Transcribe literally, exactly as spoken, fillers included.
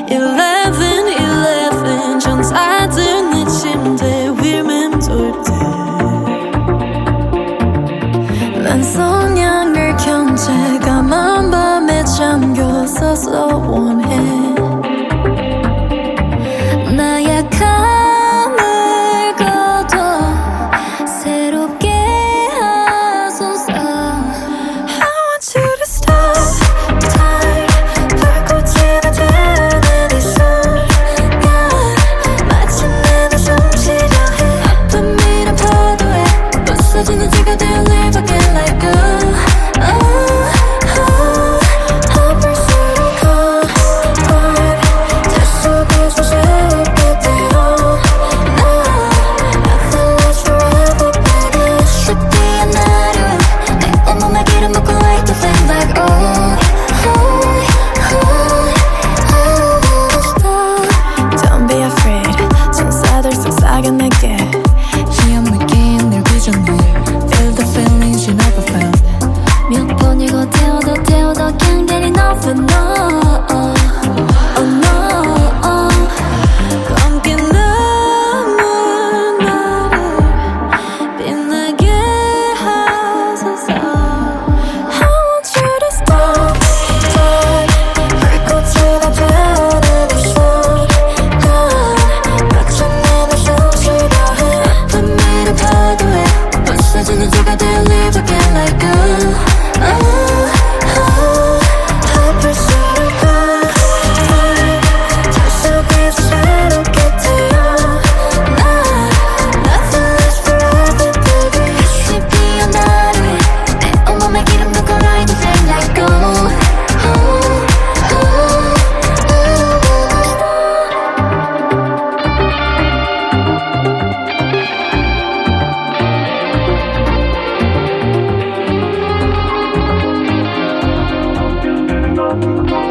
eleven eleven 전사들 내 침대 위 맴돌 때 난 성냥을 켠 채 까만 밤에 잠겨서서 원해 나약함을 걷어 새롭게 하소서 I want you to stop time 불꽃이 다 되는 이 순간 마침내 너 숨쉬려 해 아픔이란 파도에 부서지는 지가 되어 live again like a oh, oh, 아플수록 hard 다시 속에서 새롭게 되어 나 Nothing lasts forever baby 쉽게 안 나를 내 온몸에 기름 붓고 like the flame like oh, oh, oh, oh, Don't be afraid 천사들 속삭여 내게 희한 느낌 늘 비전해 Feel the feelings you never felt 몇 번이고 태워도 태워도 can't get enough of no Oh no 검게 남은 나를 빛나게 하소서 I want you to stop time 불꽃이 다 되는 이 순간 마침내 너 숨쉬려 해 아픔이란 파도에 부서지는 지가 되어 live again like a oh, oh, 아플수록 hard 다시 속에서 새롭게 되어 나 Nothing lasts forever baby 쉽게 안 나를 내 온몸에 기름 붓고 like the flame like oh, oh, oh, oh, oh.